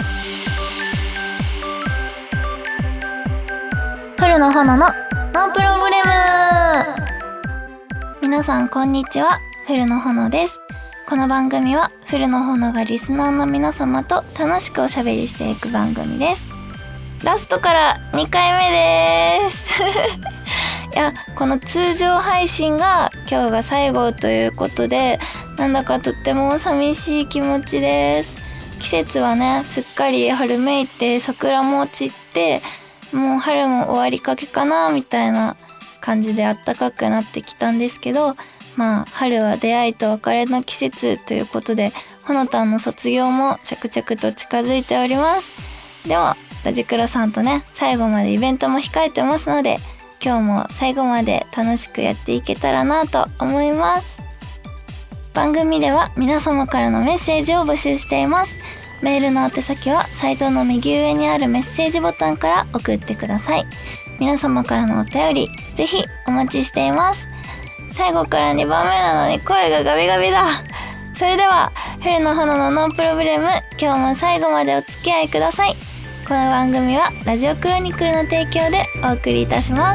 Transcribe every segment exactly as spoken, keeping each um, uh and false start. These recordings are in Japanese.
フルの炎のノープロブレム。皆さんこんにちは、フルの炎です。この番組はフルの炎がリスナーの皆様と楽しくおしゃべりしていく番組です。ラストからにかいめですいや、この通常配信が今日が最後ということで、なんだかとっても寂しい気持ちです。季節はね、すっかり春めいて桜も散って、もう春も終わりかけかなみたいな感じで暖かくなってきたんですけど、まあ春は出会いと別れの季節ということで、ほのたんの卒業も着々と近づいております。でもラジクロさんとね、最後までイベントも控えてますので、今日も最後まで楽しくやっていけたらなと思います。番組では皆様からのメッセージを募集しています。メールの宛先はサイトの右上にあるメッセージボタンから送ってください。皆様からのお便りぜひお待ちしています。最後からにばんめなのに声がガビガビだ。それではフルの炎のノープロブレム、今日も最後までお付き合いください。この番組はラジオクロニクルの提供でお送りいたします。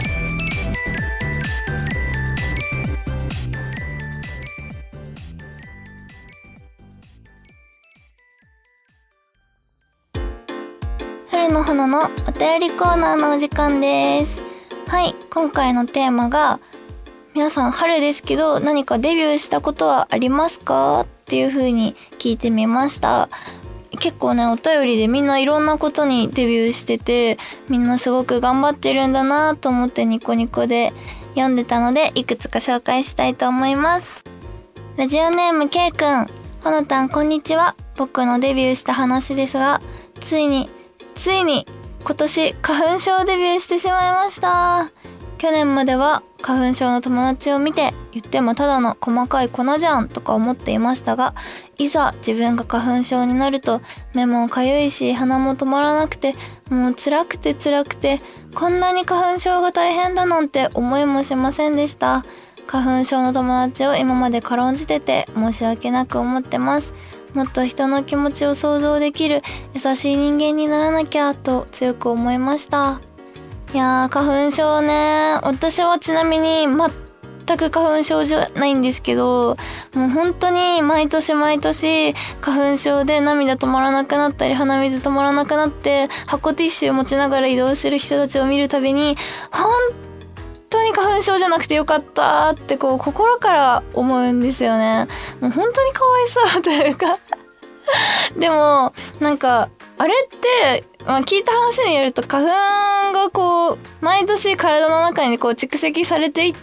フルの炎のお便りコーナーのお時間です。はい、今回のテーマが、皆さん春ですけど何かデビューしたことはありますかっていう風に聞いてみました。結構ね、お便りでみんないろんなことにデビューしてて、みんなすごく頑張ってるんだなと思ってニコニコで読んでたので、いくつか紹介したいと思います。ラジオネーム K くん、ほのたんこんにちは。僕のデビューした話ですが、ついについに今年花粉症デビューしてしまいました。去年までは花粉症の友達を見て、言ってもただの細かい粉じゃんとか思っていましたが、いざ自分が花粉症になると目もかゆいし鼻も止まらなくて、もう辛くて辛くて、こんなに花粉症が大変だなんて思いもしませんでした。花粉症の友達を今まで軽んじてて申し訳なく思ってます。もっと人の気持ちを想像できる優しい人間にならなきゃと強く思いました。いやー、花粉症ね、私はちなみに全く花粉症じゃないんですけど、もう本当に毎年毎年花粉症で涙止まらなくなったり鼻水止まらなくなって箱ティッシュ持ちながら移動してる人たちを見るたびに、本当に花粉症じゃなくてよかったってこう心から思うんですよね。もう本当にかわいそうというかでもなんかあれって、まあ、聞いた話によると、花粉がこう毎年体の中にこう蓄積されていって、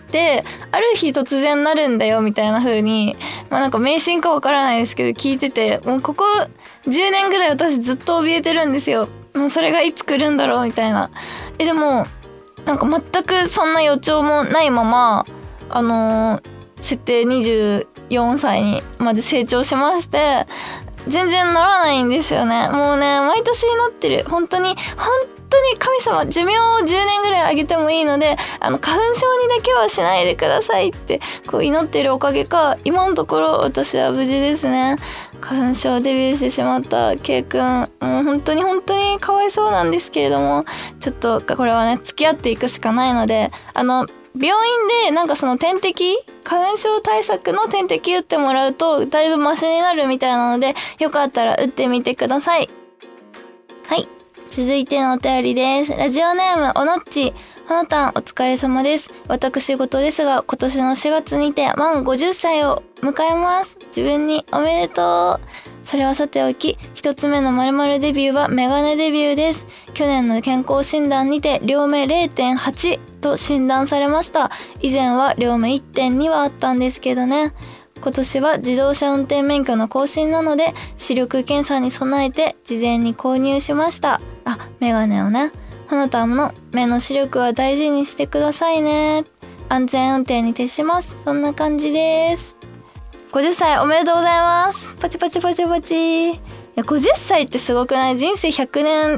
ある日突然なるんだよみたいな風に、まあなんか迷信かわからないですけど聞いてて、もうここじゅうねんぐらい私ずっと怯えてるんですよ。もうそれがいつ来るんだろうみたいな。えでもなんか全くそんな予兆もないまま、あのー、設定にじゅうよんさいにまで成長しまして、全然ならないんですよね。もうね、毎年祈ってる。本当に、本当に神様、寿命をじゅうねんぐらい上げてもいいので、あの、花粉症にだけはしないでくださいって、こう祈ってるおかげか、今のところ私は無事ですね。花粉症デビューしてしまった K 君、もう本当に本当にかわいそうなんですけれども、ちょっとこれはね、付き合っていくしかないので、あの、病院でなんかその点滴、花粉症対策の点滴打ってもらうとだいぶマシになるみたいなので、よかったら打ってみてください。はい、続いてのお便りです。ラジオネームおのっち、ほのたんお疲れ様です。私事ですが、今年のしがつにて満ごじゅっさいを迎えます。自分におめでとう。それはさておき、一つ目の〇〇デビューはメガネデビューです。去年の健康診断にて両目 れいてんはち と診断されました。以前は両目 いってんに はあったんですけどね。今年は自動車運転免許の更新なので、視力検査に備えて事前に購入しました。あ、メガネをね。ほのたんの目の視力は大事にしてくださいね。安全運転に徹します。そんな感じです。ごじゅっさいおめでとうございます。パチパチパチパチ。いやごじゅっさいってすごくない？人生ひゃくねん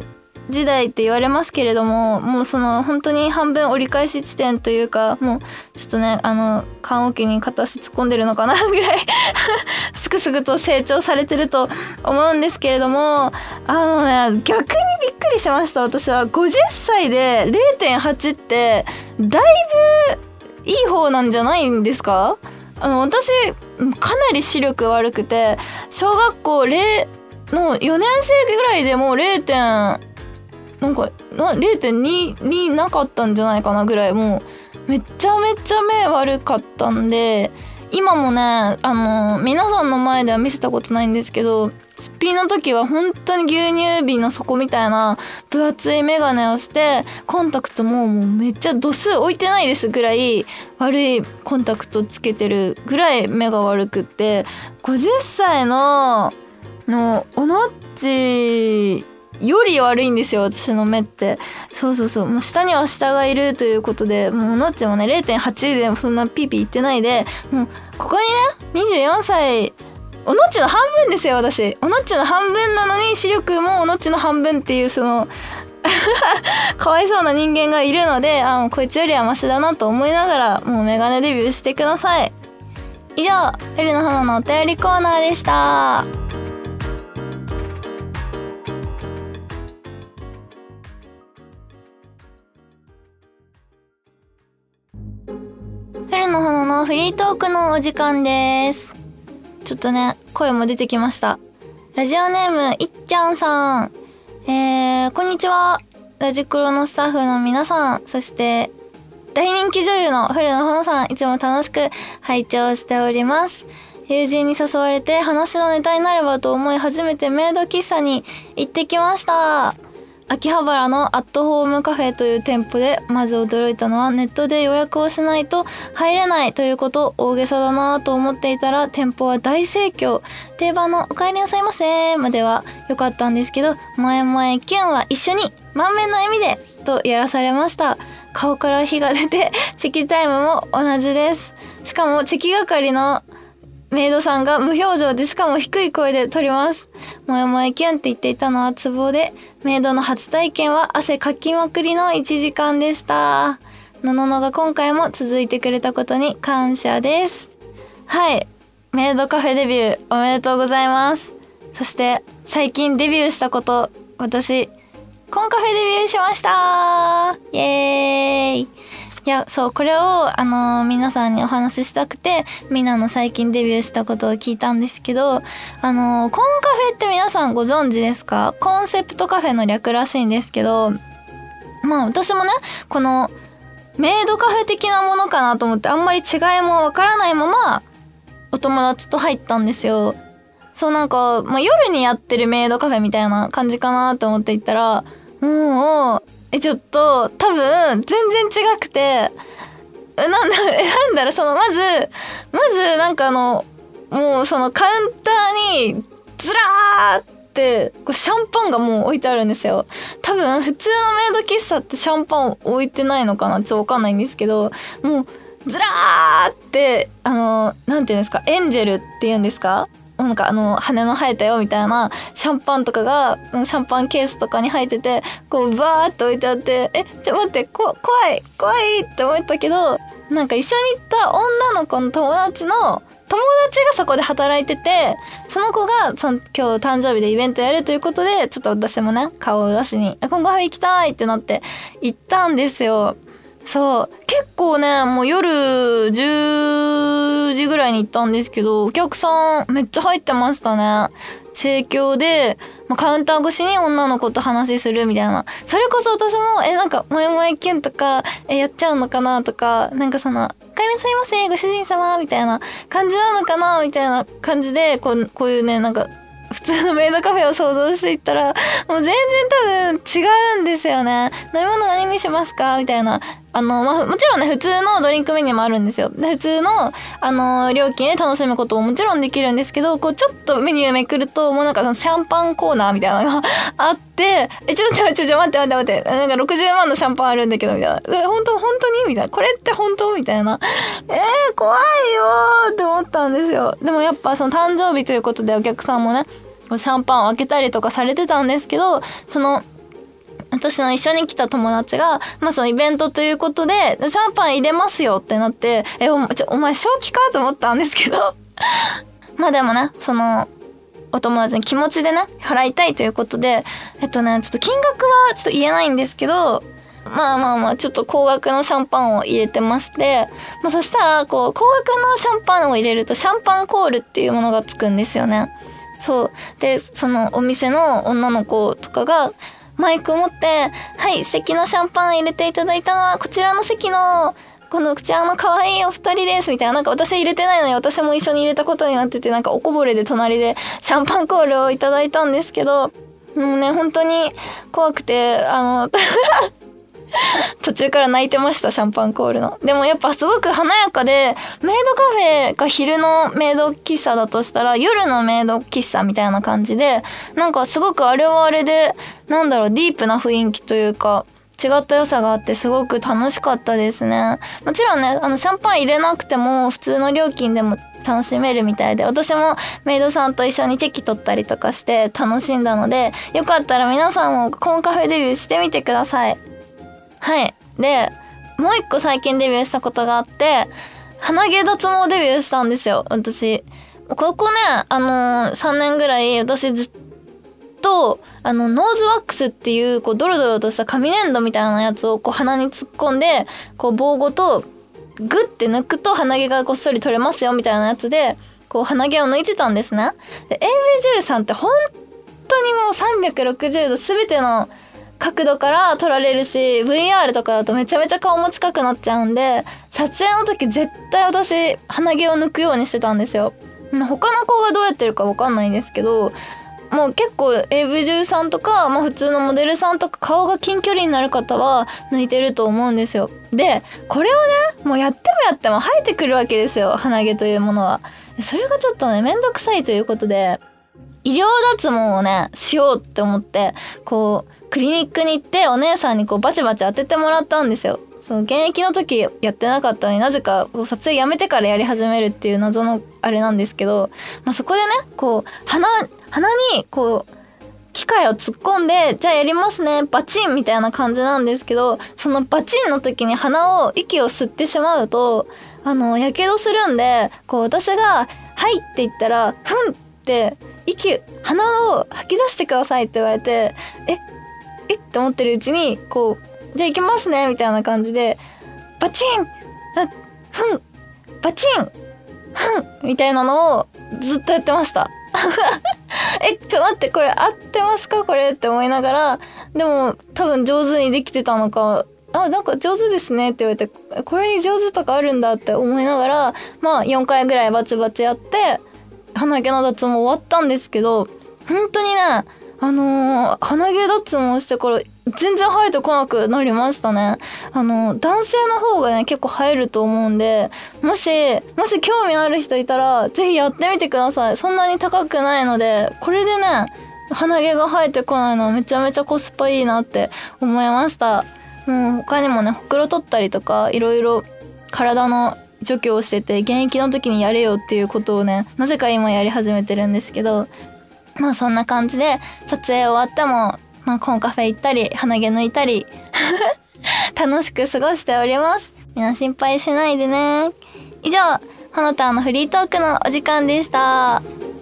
時代って言われますけれども、もうその本当に半分折り返し地点というか、もうちょっとね、あの棺桶に片足突っ込んでるのかなぐらいすくすぐと成長されてると思うんですけれども、あのね、逆にびっくりしました。私はごじゅっさいで れいてんはち ってだいぶいい方なんじゃないんですか？あの私かなり視力悪くて、小学校れいのよねん生ぐらいでもう れい. なんか れいてんに になかったんじゃないかなぐらい、もうめちゃめちゃ目悪かったんで、今もね、あの皆さんの前では見せたことないんですけど、すっぴんの時は本当に牛乳瓶の底みたいな分厚いメガネをして、コンタクトももうめっちゃ度数置いてないですぐらい悪いコンタクトつけてるぐらい目が悪くって、ごじゅっさいののおのっちより悪いんですよ、私の目って。そうそうそう、もう下には下がいるということで、もうおのっちもね れいてんはち でもそんなピーピー言ってないで、もうここにねにじゅうよんさい、おのっちの半分ですよ私。おのっちの半分なのに視力もおのっちの半分っていう、そのかわいそうな人間がいるので、あ、もうこいつよりはマシだなと思いながら、もうメガネデビューしてください。以上、フェルの花のお便りコーナーでした。フェルの花のフリートークのお時間です。ちょっとね、声も出てきました。ラジオネームいっちゃんさん、えー、こんにちは。ラジクロのスタッフの皆さん、そして大人気女優のフェルの花さん、いつも楽しく拝聴しております。友人に誘われて話のネタになればと思い、初めてメイド喫茶に行ってきました。秋葉原のアットホームカフェという店舗で、まず驚いたのはネットで予約をしないと入れないということ。大げさだなと思っていたら、店舗は大盛況。定番のお帰りなさいませまでは良かったんですけど、前々キュンは一緒に満面の笑みでとやらされました。顔から火が出てチェキタイムも同じです。しかもチェキ係のメイドさんが無表情で、しかも低い声で撮ります。もやもやキュンって言っていたのはツボで、メイドの初体験は汗かきまくりのいちじかんでした。のののが今回も続いてくれたことに感謝です。はい、メイドカフェデビューおめでとうございます。そして最近デビューしたこと、私コンカフェデビューしました。イエーイ。いや、そう、これを、あのー、皆さんにお話ししたくて、みんなの最近デビューしたことを聞いたんですけど、あのー、コンカフェって皆さんご存知ですか？コンセプトカフェの略らしいんですけど、まあ私もね、このメイドカフェ的なものかなと思って、あんまり違いもわからないままお友達と入ったんですよ。そう、なんか、まあ、夜にやってるメイドカフェみたいな感じかなと思って行ったら、もうえちょっと多分全然違くて、えなんだえなんだろうそのまずまずなんかあのもうそのカウンターにずらーってこうシャンパンがもう置いてあるんですよ。多分普通のメイド喫茶ってシャンパン置いてないのかな、ちょっとわかんないんですけど、もうずらーってあのなんていうんですか、エンジェルっていうんですか、なんかあの羽の生えたよみたいなシャンパンとかがシャンパンケースとかに入ってて、こうバーって置いてあって、えちょ待ってこ怖い怖いって思ったけど、なんか一緒に行った女の子の友達の友達がそこで働いてて、その子がその今日誕生日でイベントやるということで、ちょっと私もね顔を出しに今後行きたいってなって行ったんですよ。そう結構ね、もう夜じゅうじぐらいに行ったんですけど、お客さんめっちゃ入ってましたね。盛況で、まあ、カウンター越しに女の子と話するみたいな。それこそ私もえなんかもやもやキュンとかえやっちゃうのかなとか、なんかそのお帰りなさいませご主人様みたいな感じなのかなみたいな感じで、こうこういうねなんか普通のメイドカフェを想像していったら、もう全然多分違うんですよね。飲み物何にしますかみたいな。あの、まあ、もちろんね、普通のドリンクメニューもあるんですよ。で普通の、あの、料金で楽しむことももちろんできるんですけど、こう、ちょっとメニューめくると、もうなんかそのシャンパンコーナーみたいなのがあって、え、ちょ、ちょ、ちょ、ちょ、待って待って待って、なんかろくじゅうまんのシャンパンあるんだけど、みたいな。え、本当本当にみたいな。これって本当みたいな。えー、怖いよーって思ったんですよ。でもやっぱその誕生日ということでお客さんもね、シャンパンを開けたりとかされてたんですけど、その私の一緒に来た友達が、まあそのイベントということで、シャンパン入れますよってなって、え、お, ちょお前正気かと思ったんですけど。まあでもね、その、お友達に気持ちでね、払いたいということで、えっとね、ちょっと金額はちょっと言えないんですけど、まあまあまあ、ちょっと高額のシャンパンを入れてまして、まあそしたら、こう、高額のシャンパンを入れると、シャンパンコールっていうものがつくんですよね。そう。で、そのお店の女の子とかが、マイクを持って、はい、素敵なシャンパン入れていただいたのは、こちらの席の、このこちらの可愛いお二人です、みたいな。なんか私入れてないのに私も一緒に入れたことになってて、なんかおこぼれで隣でシャンパンコールをいただいたんですけど、もうね、本当に怖くて、あの、途中から泣いてました、シャンパンコールの。でもやっぱすごく華やかで、メイドカフェが昼のメイド喫茶だとしたら、夜のメイド喫茶みたいな感じで、なんかすごくあれはあれで、なんだろう、ディープな雰囲気というか、違った良さがあってすごく楽しかったですね。もちろんね、あのシャンパン入れなくても普通の料金でも楽しめるみたいで、私もメイドさんと一緒にチェキ取ったりとかして楽しんだので、よかったら皆さんもコンカフェデビューしてみてください。はい。で、もう一個最近デビューしたことがあって、鼻毛脱毛デビューしたんですよ、私。ここね、あのー、さんねんぐらい私ずっととあのノーズワックスっていうこうドロドロとした紙粘土みたいなやつをこう鼻に突っ込んでこう棒ごとグッて抜くと鼻毛がごっそり取れますよみたいなやつでこう鼻毛を抜いてたんですね。で エーブイ 女優さんって本当にもうさんびゃくろくじゅうど全ての角度から撮られるし ブイアール とかだとめちゃめちゃ顔も近くなっちゃうんで、撮影の時絶対私鼻毛を抜くようにしてたんですよ。他の子がどうやってるか分かんないんですけど、もう結構 エーブイ 女優さんとか、まあ、普通のモデルさんとか顔が近距離になる方は抜いてると思うんですよ。でこれをね、もうやってもやっても生えてくるわけですよ、鼻毛というものは。それがちょっとねめんどくさいということで、医療脱毛をねしようって思って、こうクリニックに行ってお姉さんにこうバチバチ当ててもらったんですよ。その現役の時やってなかったのになぜか撮影やめてからやり始めるっていう謎のあれなんですけど、まあ、そこでねこう鼻鼻にこう機械を突っ込んで、じゃあやりますねバチンみたいな感じなんですけど、そのバチンの時に鼻を息を吸ってしまうとあのやけどするんで、こう私がはいって言ったらふんって息鼻を吐き出してくださいって言われて、ええって思ってるうちにこうじゃあ行きますねみたいな感じでバチンあふんバチンふんみたいなのをずっとやってましたえちょ待って、これ合ってますかこれって思いながら、でも多分上手にできてたのか、あなんか上手ですねって言われて、これに上手とかあるんだって思いながら、まあよんかいぐらいバチバチやって鼻毛の脱毛終わったんですけど、本当にねあのー、鼻毛脱毛してから全然生えてこなくなりましたね。あのー、男性の方がね結構生えると思うんで、もしもし興味ある人いたらぜひやってみてください。そんなに高くないので、これでね鼻毛が生えてこないのはめちゃめちゃコスパいいなって思いました。もう他にもねほくろ取ったりとかいろいろ体の除去をしてて、現役の時にやれよっていうことをねなぜか今やり始めてるんですけど、まあそんな感じで撮影終わっても、まあ、コンカフェ行ったり鼻毛抜いたり楽しく過ごしております。みんな心配しないでね。以上、ほのたんのフリートークのお時間でした。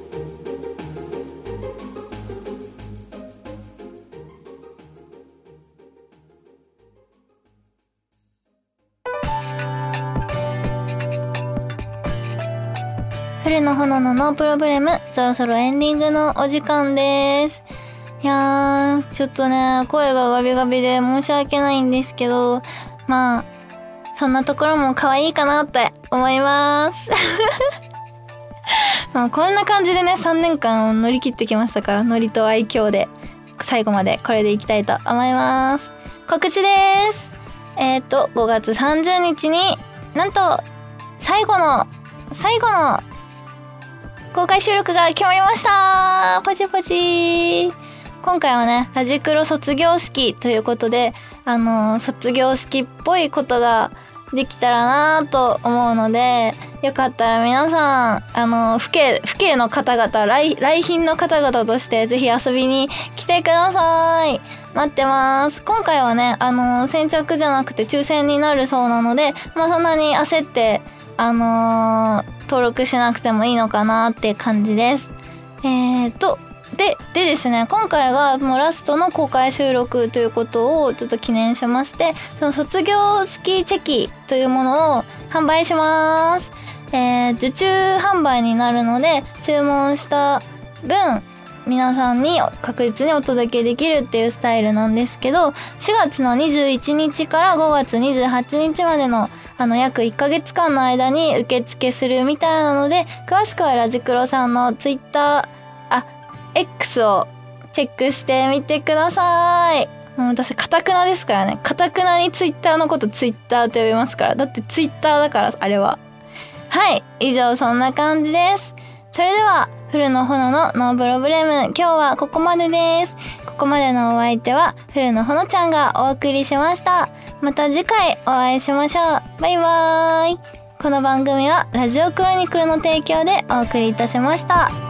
春のほののノープロブレム、そろそろエンディングのお時間です。いやー、ちょっとね、声がガビガビで申し訳ないんですけど、まあ、そんなところも可愛いかなって思います。まあこんな感じでね、さんねんかんを乗り切ってきましたから、ノリと愛嬌で、最後までこれでいきたいと思います。告知です。えっと、ごがつさんじゅうにちになんと、最後の、最後の、公開収録が決まりました。パチパチ。今回はね、ラジクロ卒業式ということで、あのー、卒業式っぽいことができたらなと思うので、よかったら皆さん、あの、府警、府警の方々、来、来賓の方々としてぜひ遊びに来てください。待ってます。今回はね、あの、先着じゃなくて抽選になるそうなので、まあそんなに焦って、あのー、登録しなくてもいいのかなって感じです。えーと、で、でですね、今回がもうラストの公開収録ということをちょっと記念しまして、その卒業スキーチェキというものを販売します。えー、受注販売になるので、注文した分、皆さんに確実にお届けできるっていうスタイルなんですけど、しがつのにじゅういちにちからごがつにじゅうはちにちまでのあの約いっかげつかんの間に受付するみたいなので、詳しくはラジクロさんのツイッター、あ、X をチェックしてみてください。もう私カタクナですからね。カタクナにツイッターのことツイッターと呼びますから。だってツイッターだからあれは。はい、以上そんな感じです。それではフルの炎のノープロブレム、今日はここまでです。ここまでのお相手はフルのほのちゃんがお送りしました。また次回お会いしましょう。バイバーイ。この番組はラジオクロニクルの提供でお送りいたしました。